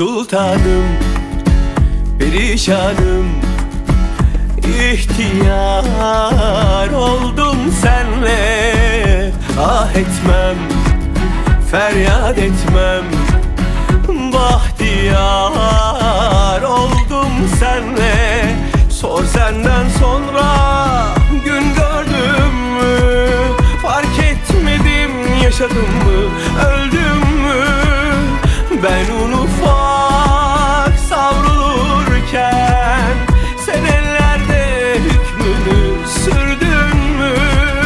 sultanım, perişanım, ihtiyar oldum senle. Ah etmem, feryat etmem, bahtiyar oldum senle. Sor senden sonra gün gördüm mü, fark etmedim yaşadım mı, öldüm mü? Ben un ufak savrulurken sen ellerde hükmünü sürdün mü?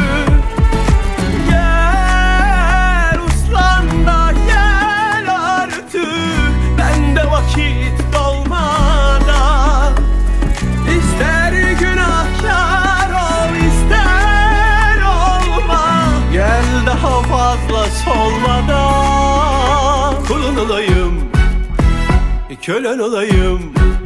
Gel uslan da gel artık, bende vakit dolmadan. İster günahkar ol, ister olma, gel daha fazla solmadan. Kulun olayım, kölen olayım.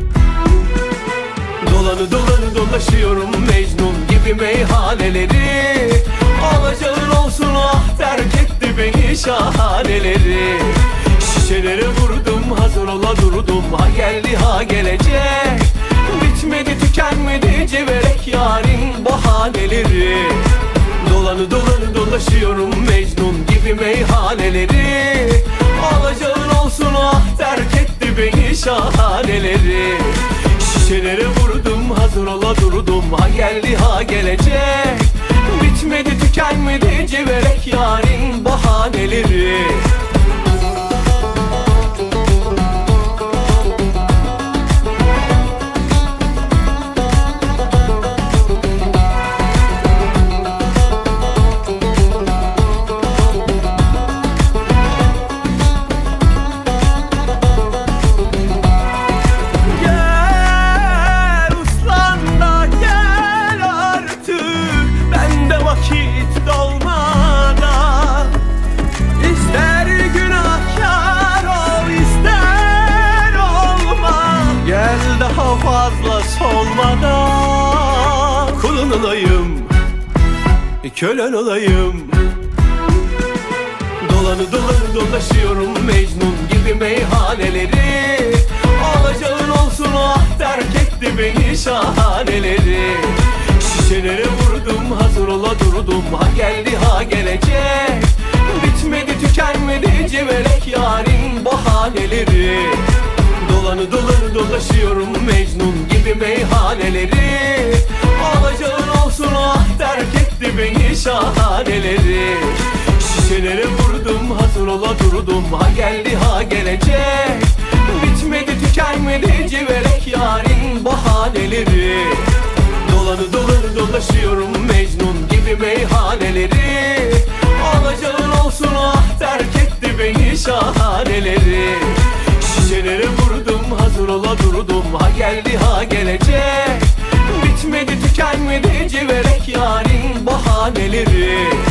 Dolanı dolaşıyorum Mecnun gibi meyhaneleri. Alacağın olsun ah, terk etti beni şahaneleri. Şişelere vurdum, hazır ola durdum, ha geldi ha gelecek. Bitmedi tükenmedi ceverek yarın bahaneleri. Dolanı dolaşıyorum Mecnun gibi meyhaneleri. Alacağın olsun ah, terk etti beni şahaneleri. Şişelere vurdum, hazır ola durdum, ha geldi ha gelecek. Bitmedi tükenmedi ceverek yarın bahaneleri. Daha fazla solmadan. Kulun olayım, kölen olayım. Dolanı dolaşıyorum Mecnun gibi meyhaneleri. Alacağın olsun ah, terk etti beni şahaneleri. Şişelere vurdum, hazır ola durdum, ha geldi ha gelecek. Bitmedi tükenmedi ceverek yarın bahaneleri. Dolanı dolaşıyorum Mecnun gibi meyhaneleri. Alacağın olsun ah, terk etti beni şahaneleri. Şişelere vurdum, hazır ola durdum, ha geldi ha gelecek. Bitmedi tükenmedi ceverek yarın bahaneleri. Dolanı dolaşıyorum Mecnun gibi meyhaneleri. Alacağın olsun ah, terk etti beni şahaneleri. Şişelere vurdum, hazır ola durdum, ha geldi ha gelecek. Bitmedi tükenmedi ceverek yarın bahaneleri.